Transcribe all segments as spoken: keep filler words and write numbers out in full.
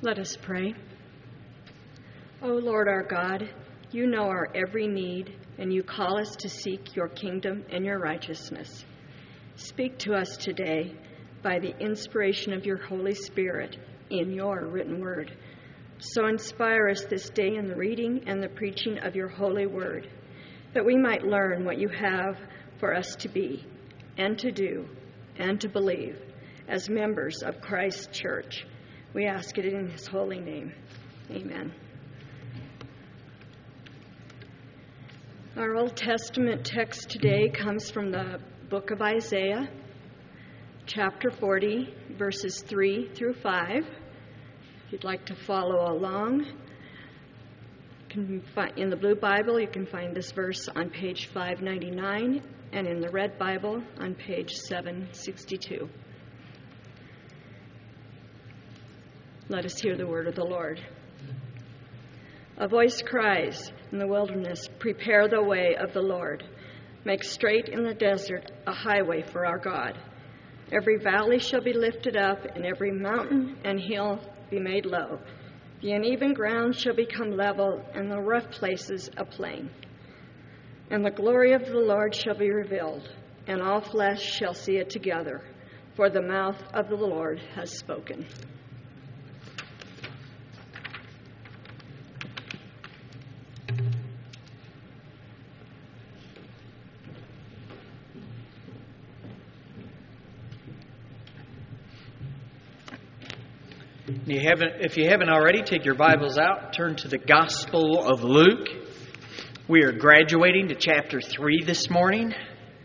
Let us pray. O Lord our God, you know our every need, and you call us to seek your kingdom and your righteousness. Speak to us today by the inspiration of your Holy Spirit in your written word. So inspire us this day in the reading and the preaching of your holy word, that we might learn what you have for us to be and to do and to believe as members of Christ's church. We ask it in his holy name. Amen. Our Old Testament text today comes from the book of Isaiah, chapter forty, verses three through five. If you'd like to follow along, in the Blue Bible, you can find this verse on page five ninety-nine, and in the Red Bible on page seven sixty-two. Let us hear the word of the Lord. A voice cries in the wilderness, "Prepare the way of the Lord. Make straight in the desert a highway for our God. Every valley shall be lifted up, and every mountain and hill be made low. The uneven ground shall become level, and the rough places a plain. And the glory of the Lord shall be revealed, and all flesh shall see it together, for the mouth of the Lord has spoken." You haven't, if you haven't already, take your Bibles out, turn to the Gospel of Luke. We are graduating to chapter three this morning.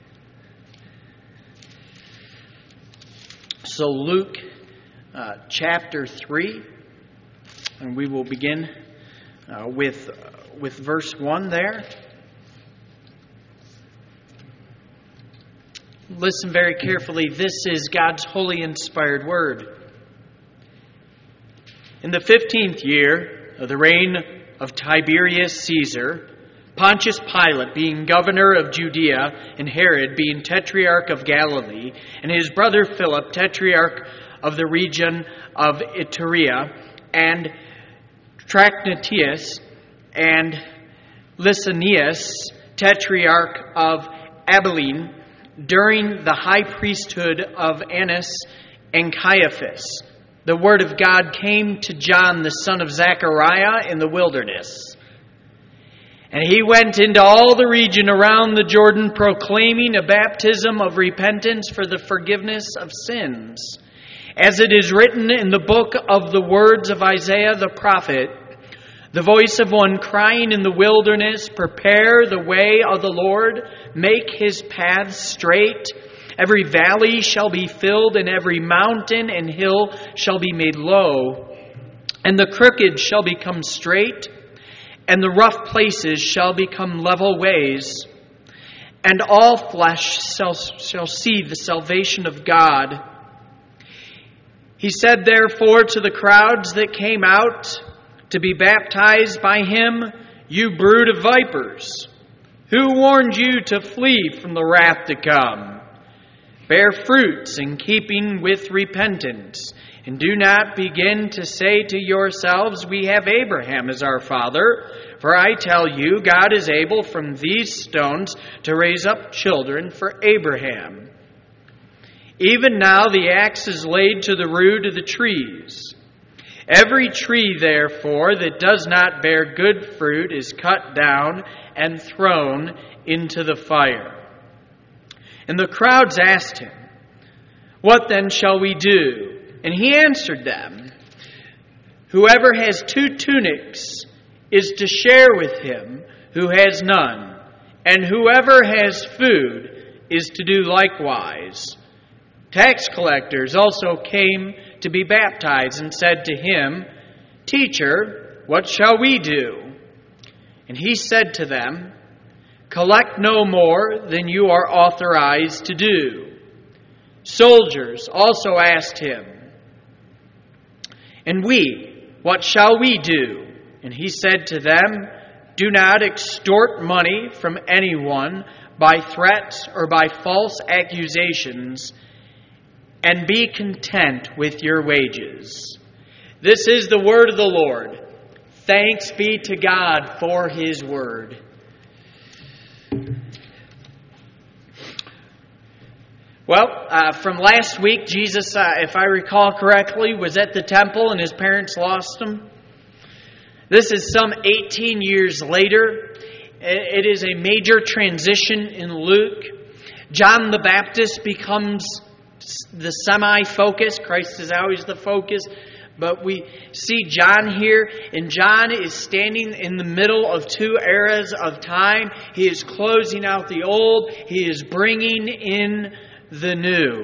So Luke uh, chapter three, and we will begin uh, with, uh, with verse one there. Listen very carefully. This is God's holy inspired word. In the fifteenth year of the reign of Tiberius Caesar, Pontius Pilate being governor of Judea, and Herod being tetrarch of Galilee, and his brother Philip, tetrarch of the region of Iturea, and Trachonitis, and Lysanias, tetrarch of Abilene, during the high priesthood of Annas and Caiaphas, the word of God came to John, the son of Zechariah, in the wilderness. And he went into all the region around the Jordan, proclaiming a baptism of repentance for the forgiveness of sins. As it is written in the book of the words of Isaiah the prophet, "The voice of one crying in the wilderness, prepare the way of the Lord, make his paths straight. Every valley shall be filled, and every mountain and hill shall be made low. And the crooked shall become straight, and the rough places shall become level ways. And all flesh shall, shall see the salvation of God." He said therefore to the crowds that came out to be baptized by him, "You brood of vipers, who warned you to flee from the wrath to come? Bear fruits in keeping with repentance, and do not begin to say to yourselves, 'We have Abraham as our father.' For I tell you, God is able from these stones to raise up children for Abraham. Even now the axe is laid to the root of the trees. Every tree, therefore, that does not bear good fruit is cut down and thrown into the fire." And the crowds asked him, "What then shall we do?" And he answered them, "Whoever has two tunics is to share with him who has none, and whoever has food is to do likewise." Tax collectors also came to be baptized and said to him, "Teacher, what shall we do?" And he said to them, "Collect no more than you are authorized to do." Soldiers also asked him, "And we, what shall we do?" And he said to them, "Do not extort money from anyone by threats or by false accusations, and be content with your wages. This is the word of the Lord. Thanks be to God for His word. Well, uh, from last week, Jesus, uh, if I recall correctly, was at the temple and His parents lost Him. This is some eighteen years later. It is a major transition in Luke. John the Baptist becomes the semi-focus. Christ is always the focus. But we see John here, and John is standing in the middle of two eras of time. He is closing out the old. He is bringing in the new.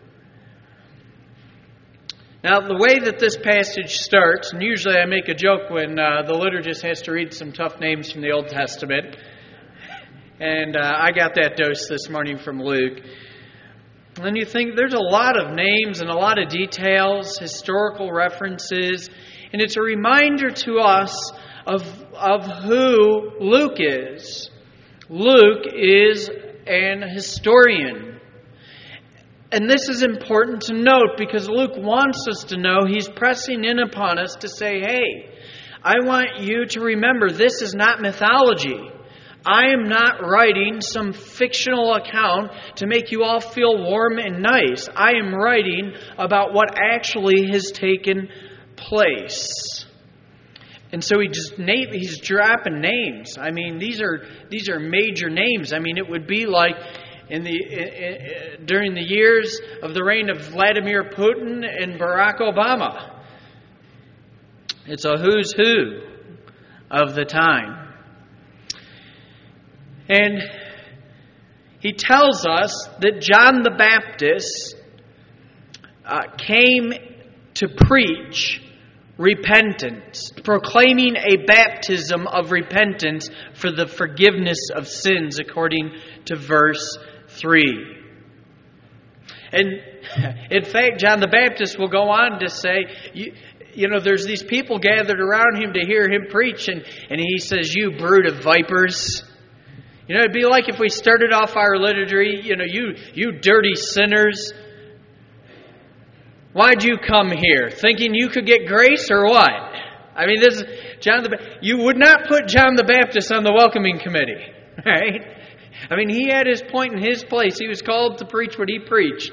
Now, the way that this passage starts, and usually I make a joke when uh, the liturgist has to read some tough names from the Old Testament, and uh, I got that dose this morning from Luke. And you think there's a lot of names and a lot of details, historical references, and it's a reminder to us of, of who Luke is. Luke is an historian. And this is important to note because Luke wants us to know, he's pressing in upon us to say, hey, I want you to remember this is not mythology. I am not writing some fictional account to make you all feel warm and nice. I am writing about what actually has taken place. And so he just name, he's dropping names. I mean, these are these are major names. I mean, it would be like In the in, during the years of the reign of Vladimir Putin and Barack Obama. It's a who's who of the time. And he tells us that John the Baptist uh, came to preach repentance, proclaiming a baptism of repentance for the forgiveness of sins, according to verse three. And in fact, John the Baptist will go on to say, you, you know, there's these people gathered around him to hear him preach, and, and he says, you brood of vipers. You know, it'd be like if we started off our liturgy, you know, you you dirty sinners. Why'd you come here? Thinking you could get grace or what? I mean, this is John the Baptist. You would not put John the Baptist on the welcoming committee, right? I mean, he had his point in his place. He was called to preach what he preached.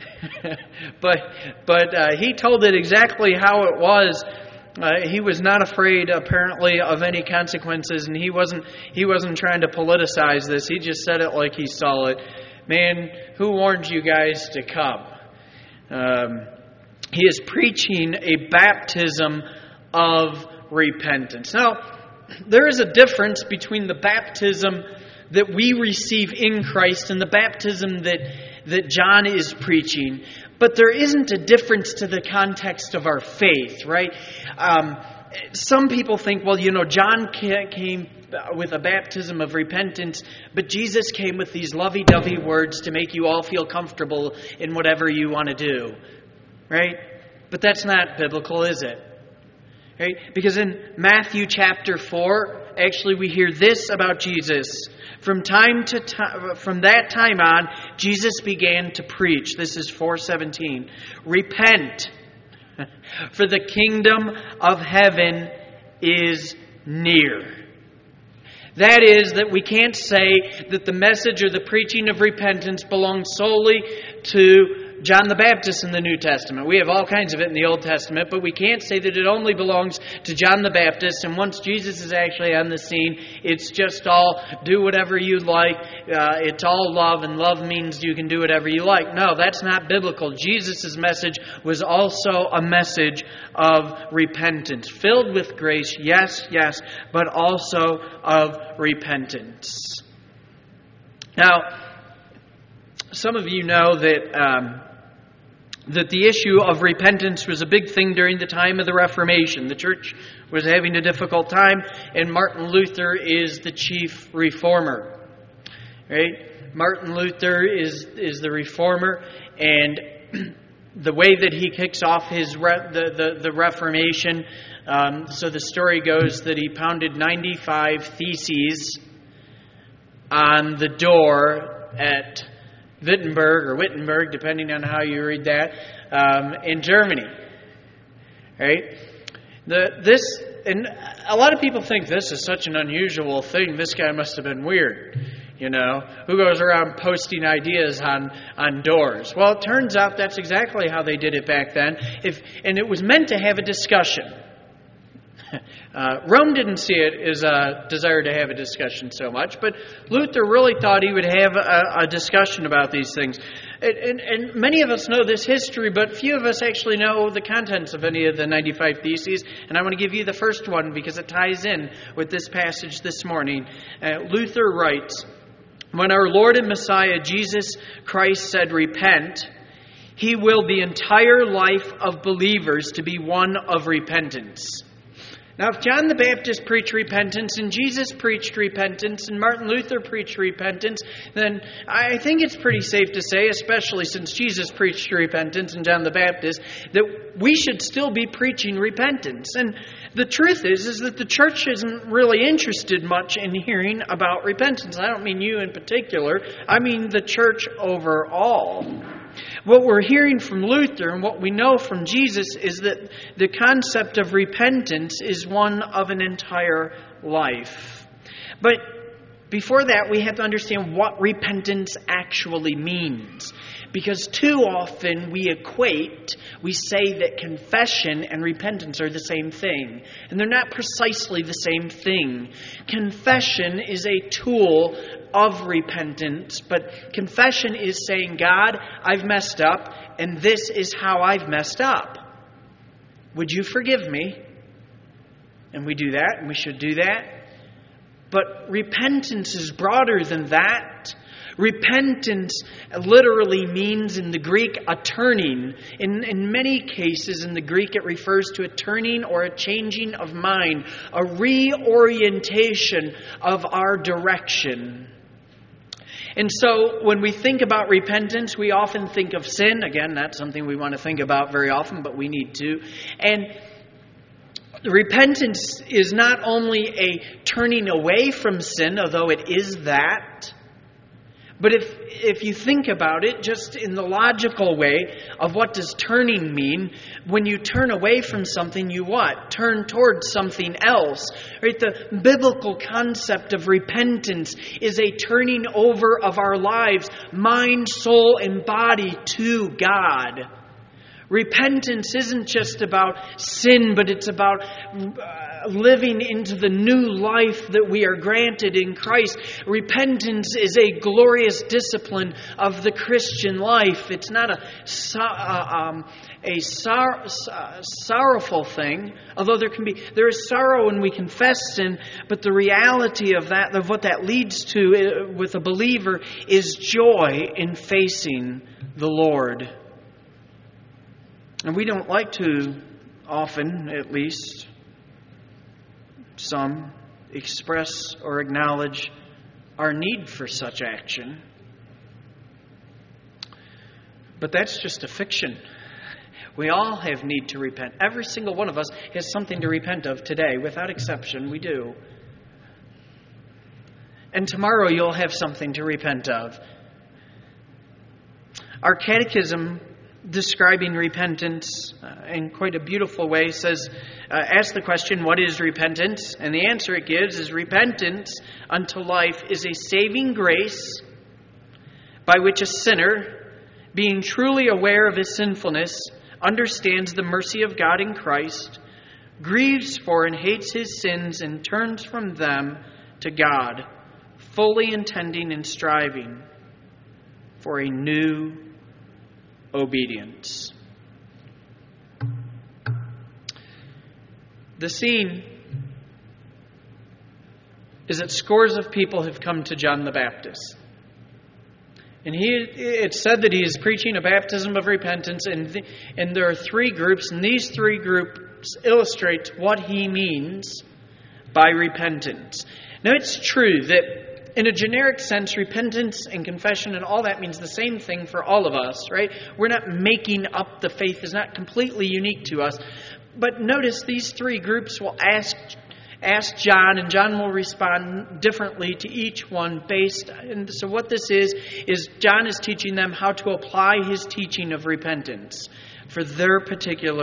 but but uh, he told it exactly how it was. Uh, he was not afraid, apparently, of any consequences, and he wasn't he wasn't trying to politicize this. He just said it like he saw it. Man, who warned you guys to come? Um, he is preaching a baptism of repentance. Now, there is a difference between the baptism that we receive in Christ and the baptism that, that John is preaching. But there isn't a difference to the context of our faith, right? Um, some people think, well, you know, John came with a baptism of repentance, but Jesus came with these lovey-dovey words to make you all feel comfortable in whatever you want to do, right? But that's not biblical, is it? Right? Because in Matthew chapter four, actually we hear this about Jesus. From time to time, from that time on, Jesus began to preach. This is four seventeen. Repent, for the kingdom of heaven is near. That is, that we can't say that the message or the preaching of repentance belongs solely to John the Baptist in the New Testament. We have all kinds of it in the Old Testament, but we can't say that it only belongs to John the Baptist, and once Jesus is actually on the scene, it's just all do whatever you like. Uh, it's all love, and love means you can do whatever you like. No, that's not biblical. Jesus' message was also a message of repentance, filled with grace, yes, yes, but also of repentance. Now, some of you know that um, that the issue of repentance was a big thing during the time of the Reformation. The church was having a difficult time, and Martin Luther is the chief reformer. Right? Martin Luther is is the reformer, and the way that he kicks off his re- the, the the Reformation. Um, so the story goes that he pounded ninety-five theses on the door at Wittenberg or Wittenberg, depending on how you read that, um, in Germany. Right? The this and a lot of people think this is such an unusual thing. This guy must have been weird. You know, who goes around posting ideas on, on doors? Well, it turns out that's exactly how they did it back then. If and it was meant to have a discussion. Uh, Rome didn't see it as a desire to have a discussion so much, but Luther really thought he would have a, a discussion about these things. And, and, and many of us know this history, but few of us actually know the contents of any of the ninety-five Theses. And I want to give you the first one because it ties in with this passage this morning. Uh, Luther writes, "When our Lord and Messiah Jesus Christ said, 'Repent,' He willed the entire life of believers to be one of repentance." Now, if John the Baptist preached repentance, and Jesus preached repentance, and Martin Luther preached repentance, then I think it's pretty safe to say, especially since Jesus preached repentance and John the Baptist, that we should still be preaching repentance. And the truth is, is that the church isn't really interested much in hearing about repentance. I don't mean you in particular. I mean the church overall. What we're hearing from Luther and what we know from Jesus is that the concept of repentance is one of an entire life. But before that, we have to understand what repentance actually means. Because too often we equate, we say that confession and repentance are the same thing. And they're not precisely the same thing. Confession is a tool of repentance, but confession is saying, God, I've messed up, and this is how I've messed up. Would you forgive me? And we do that, and we should do that. But repentance is broader than that. Repentance literally means in the Greek a turning. In, in many cases in the Greek it refers to a turning or a changing of mind, a reorientation of our direction. And so when we think about repentance, we often think of sin. Again, not something we want to think about very often, but we need to. And repentance is not only a turning away from sin, although it is that. But if if you think about it, just in the logical way of what does turning mean, when you turn away from something, you what? Turn towards something else. Right? The biblical concept of repentance is a turning over of our lives, mind, soul, and body to God. Repentance isn't just about sin, but it's about uh, living into the new life that we are granted in Christ. Repentance is a glorious discipline of the Christian life. It's not a, uh, um, a sor- uh, sorrowful thing, although there can be there is sorrow when we confess sin, but the reality of that, of what that leads to uh, with a believer, is joy in facing the Lord. And we don't like to, often at least, some, express or acknowledge our need for such action. But that's just a fiction. We all have need to repent. Every single one of us has something to repent of today. Without exception, we do. And tomorrow you'll have something to repent of. Our catechism, describing repentance uh, in quite a beautiful way, says, uh, ask the question, what is repentance? And the answer it gives is, repentance unto life is a saving grace by which a sinner, being truly aware of his sinfulness, understands the mercy of God in Christ, grieves for and hates his sins, and turns from them to God, fully intending and striving for a new obedience. The scene is that scores of people have come to John the Baptist. And he, it's said that he is preaching a baptism of repentance, and, the, and there are three groups, and these three groups illustrate what he means by repentance. Now, it's true that in a generic sense, repentance and confession and all that means the same thing for all of us, right? We're not making up the faith. It's not completely unique to us. But notice these three groups will ask ask John, and John will respond differently to each one based. And so what this is, is John is teaching them how to apply his teaching of repentance for their particular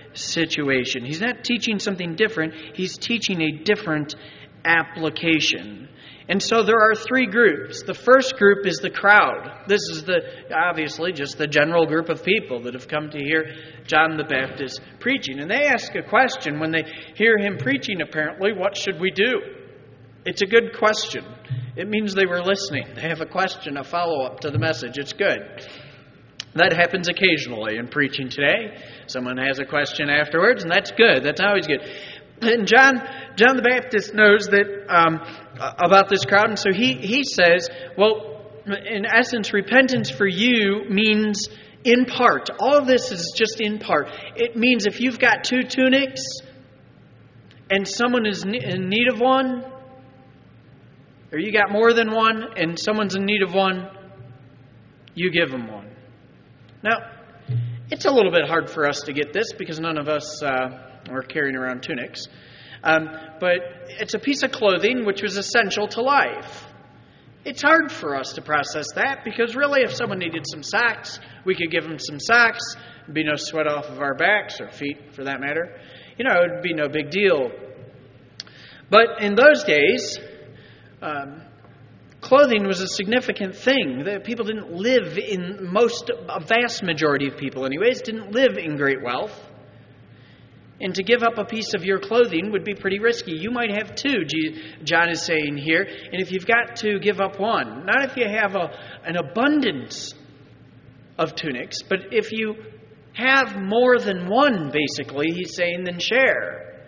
situation. He's not teaching something different. He's teaching a different application. And so there are three groups. The first group is the crowd. This is the obviously just the general group of people that have come to hear John the Baptist preaching. And they ask a question when they hear him preaching, apparently, what should we do? It's a good question. It means they were listening. They have a question, a follow-up to the message. It's good. That happens occasionally in preaching today. Someone has a question afterwards, and that's good. That's always good. And John John the Baptist knows that um, about this crowd, and so he, he says, well, in essence, repentance for you means in part. All of this is just in part. It means if you've got two tunics and someone is in need of one, or you got more than one and someone's in need of one, you give them one. Now, it's a little bit hard for us to get this because none of us uh, are carrying around tunics. Um, but it's a piece of clothing which was essential to life. It's hard for us to process that because really if someone needed some socks, we could give them some socks. There'd be no sweat off of our backs or feet for that matter. You know, it'd be no big deal. But in those days, um, clothing was a significant thing. The people didn't live in most, a vast majority of people anyways, didn't live in great wealth. And to give up a piece of your clothing would be pretty risky. You might have two, John is saying here. And if you've got to give up one, not if you have a, an abundance of tunics, but if you have more than one, basically, he's saying, then share.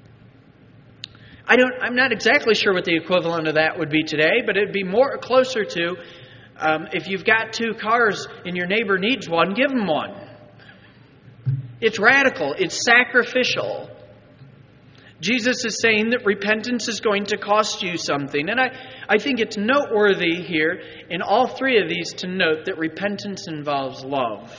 I don't, I'm not exactly sure what the equivalent of that would be today, but it'd be more closer to um, if you've got two cars and your neighbor needs one, give them one. It's radical. It's sacrificial. Jesus is saying that repentance is going to cost you something. And I, I think it's noteworthy here in all three of these to note that repentance involves love.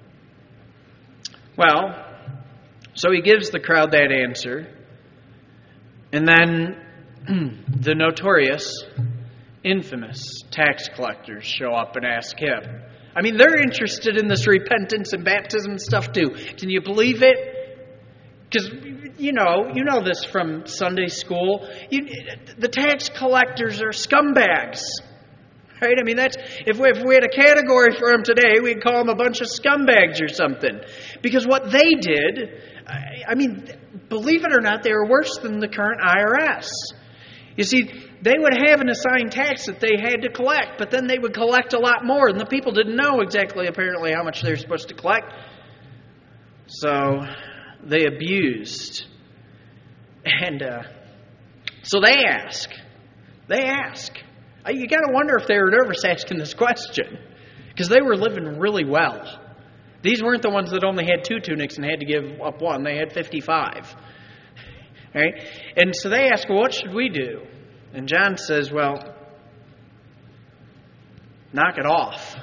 Well, so he gives the crowd that answer. And then the notorious, infamous tax collectors show up and ask him. I mean, they're interested in this repentance and baptism stuff too. Can you believe it? Because, you know, you know this from Sunday school. You, the tax collectors are scumbags. Right? I mean, that's if we, if we had a category for them today, we'd call them a bunch of scumbags or something. Because what they did, I, I mean, believe it or not, they were worse than the current I R S. You see, they would have an assigned tax that they had to collect, but then they would collect a lot more, and the people didn't know exactly, apparently, how much they were supposed to collect. So they abused. And uh, so they ask. They ask. You got to wonder if they were nervous asking this question, because they were living really well. These weren't the ones that only had two tunics and had to give up one. They had fifty-five. Right? And so they ask, well, what should we do? And John says, well, knock it off.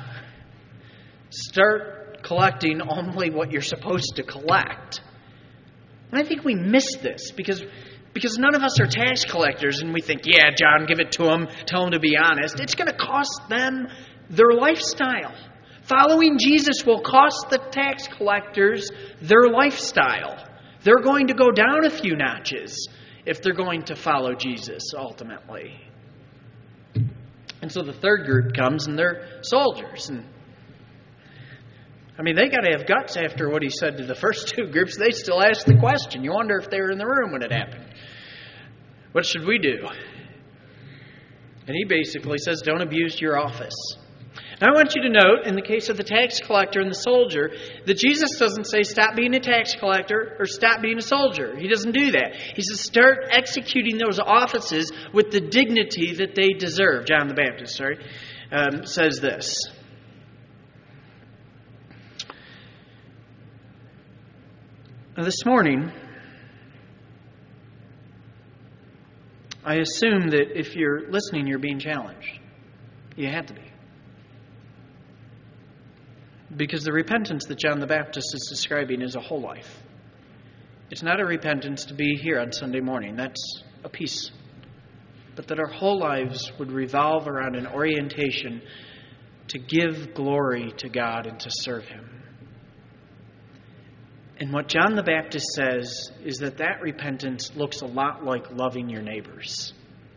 Start collecting only what you're supposed to collect. And I think we miss this because, because none of us are tax collectors and we think, yeah, John, give it to them, tell them to be honest. It's going to cost them their lifestyle. Following Jesus will cost the tax collectors their lifestyle. They're going to go down a few notches if they're going to follow Jesus ultimately. And so the third group comes and they're soldiers. And I mean, they got to have guts after what he said to the first two groups. They still ask the question. You wonder if they were in the room when it happened. What should we do? And he basically says, don't abuse your office. Now I want you to note, in the case of the tax collector and the soldier, that Jesus doesn't say stop being a tax collector or stop being a soldier. He doesn't do that. He says start executing those offices with the dignity that they deserve. John the Baptist, sorry, um, says this. Now, this morning, I assume that if you're listening, you're being challenged. You have to be. Because the repentance that John the Baptist is describing is a whole life. It's not a repentance to be here on Sunday morning. That's a piece. But that our whole lives would revolve around an orientation to give glory to God and to serve Him. And what John the Baptist says is that that repentance looks a lot like loving your neighbors.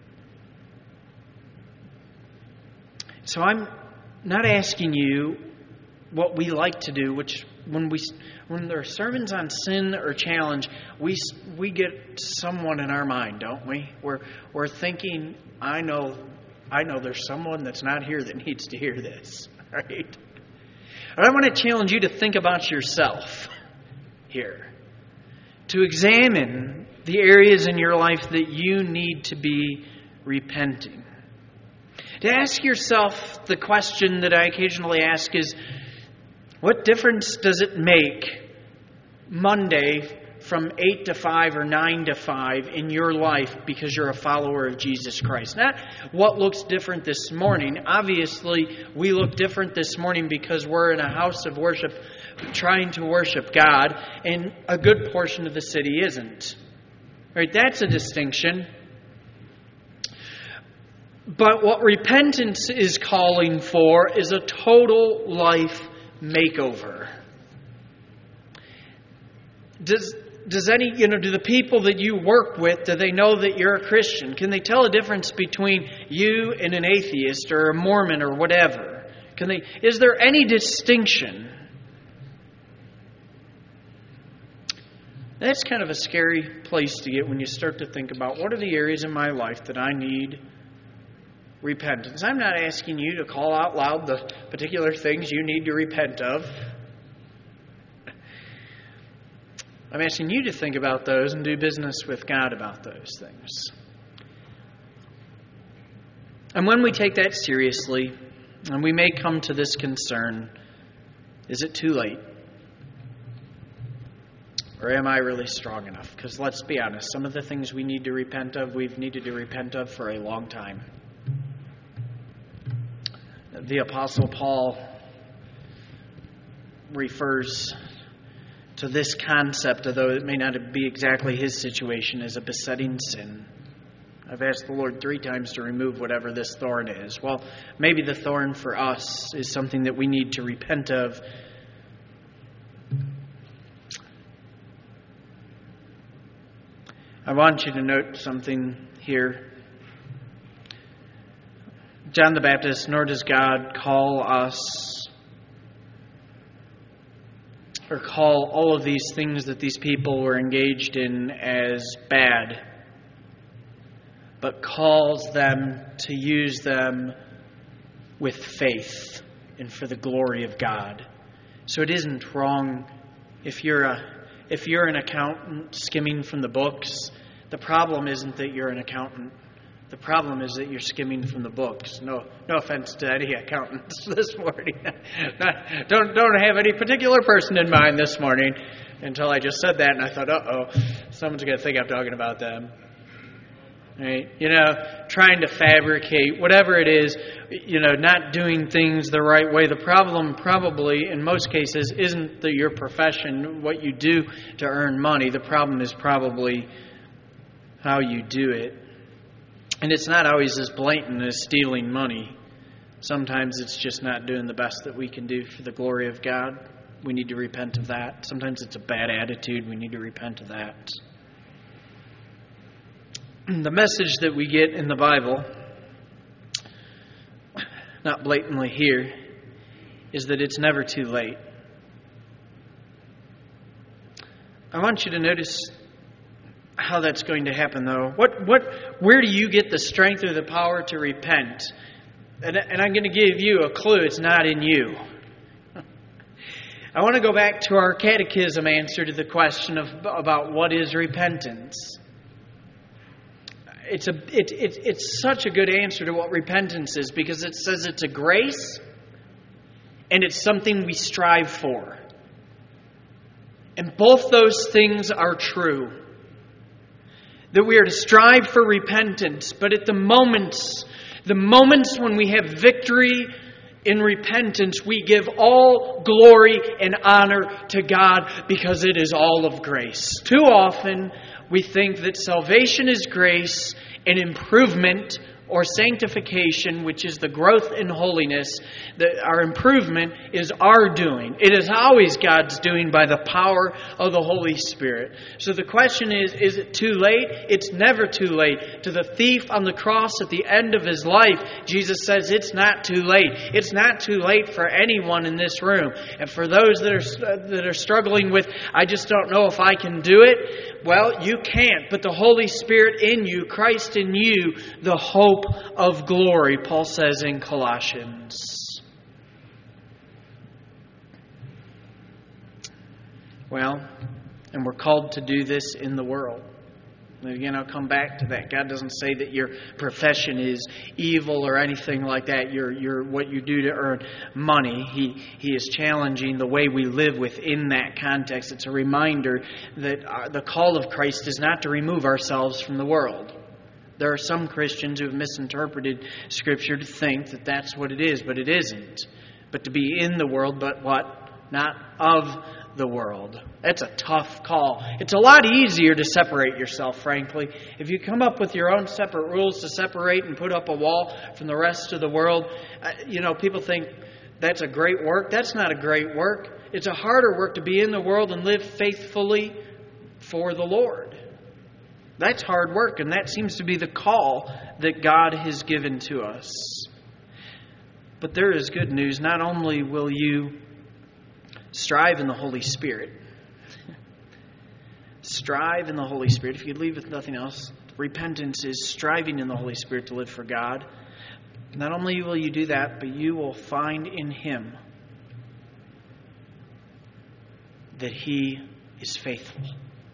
So I'm not asking you what we like to do, which when we when there are sermons on sin or challenge, we we get someone in our mind, don't we? We're we're thinking, I know, I know there's someone that's not here that needs to hear this, right? And I want to challenge you to think about yourself here, to examine the areas in your life that you need to be repenting. To ask yourself the question that I occasionally ask is, what difference does it make Monday from eight to five or nine to five in your life because you're a follower of Jesus Christ? Not what looks different this morning. Obviously, we look different this morning because we're in a house of worship trying to worship God, and a good portion of the city isn't. Right? That's a distinction. But what repentance is calling for is a total life makeover. Does does any, you know, do the people that you work with, do they know that you're a Christian? Can they tell a difference between you and an atheist or a Mormon or whatever? Can they? Is there any distinction? That's kind of a scary place to get when you start to think about what are the areas in my life that I need repentance. I'm not asking you to call out loud the particular things you need to repent of. I'm asking you to think about those and do business with God about those things. And when we take that seriously, and we may come to this concern, is it too late? Or am I really strong enough? Because let's be honest, some of the things we need to repent of, we've needed to repent of for a long time. The Apostle Paul refers to this concept, although it may not be exactly his situation, as a besetting sin. I've asked the Lord three times to remove whatever this thorn is. Well, maybe the thorn for us is something that we need to repent of. I want you to note something here. John the Baptist, nor does God call us or call all of these things that these people were engaged in as bad, but calls them to use them with faith and for the glory of God. So it isn't wrong if you're a if you're an accountant skimming from the books. The problem isn't that you're an accountant. The problem is that you're skimming from the books. No, no offense to any accountants this morning. Not, don't don't have any particular person in mind this morning until I just said that, and I thought, uh-oh, someone's going to think I'm talking about them. Right? You know, trying to fabricate, whatever it is, you know, not doing things the right way. The problem probably, in most cases, isn't that your profession, what you do to earn money. The problem is probably how you do it. And it's not always as blatant as stealing money. Sometimes it's just not doing the best that we can do for the glory of God. We need to repent of that. Sometimes it's a bad attitude. We need to repent of that. The message that we get in the Bible, not blatantly here, is that it's never too late. I want you to notice how that's going to happen, though. What, what, where do you get the strength or the power to repent? And, and I'm going to give you a clue. It's not in you. I want to go back to our catechism answer to the question of about what is repentance. It's a it, it it's such a good answer to what repentance is, because it says it's a grace and it's something we strive for. And both those things are true. That we are to strive for repentance, but at the moments, the moments when we have victory in repentance, we give all glory and honor to God because it is all of grace. Too often, we think that salvation is grace and improvement or sanctification, which is the growth in holiness, that our improvement is our doing. It is always God's doing by the power of the Holy Spirit. So the question is, is it too late? It's never too late. To the thief on the cross at the end of his life, Jesus says it's not too late. It's not too late for anyone in this room. And for those that are that are struggling with, I just don't know if I can do it, well, you can't. But the Holy Spirit in you, Christ in you, the hope of glory, Paul says in Colossians. Well, and we're called to do this in the world. Again, I'll come back to that. God doesn't say that your profession is evil or anything like that. You're, you're what you do to earn money. He, he is challenging the way we live within that context. It's a reminder that our, the call of Christ is not to remove ourselves from the world. There are some Christians who have misinterpreted Scripture to think that that's what it is, but it isn't. But to be in the world, but what? Not of the world. That's a tough call. It's a lot easier to separate yourself, frankly. If you come up with your own separate rules to separate and put up a wall from the rest of the world, you know, people think that's a great work. That's not a great work. It's a harder work to be in the world and live faithfully for the Lord. That's hard work, and that seems to be the call that God has given to us. But there is good news. Not only will you strive in the Holy Spirit, strive in the Holy Spirit. If you leave with nothing else, repentance is striving in the Holy Spirit to live for God. Not only will you do that, but you will find in Him that He is faithful.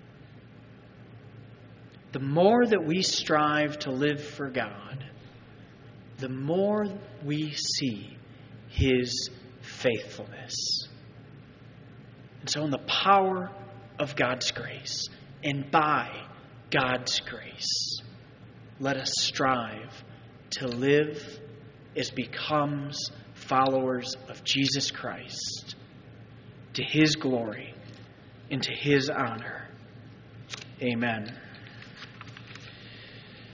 The more that we strive to live for God, the more we see His faithfulness. And so in the power of God's grace and by God's grace, let us strive to live as becomes followers of Jesus Christ, to His glory and to His honor. Amen.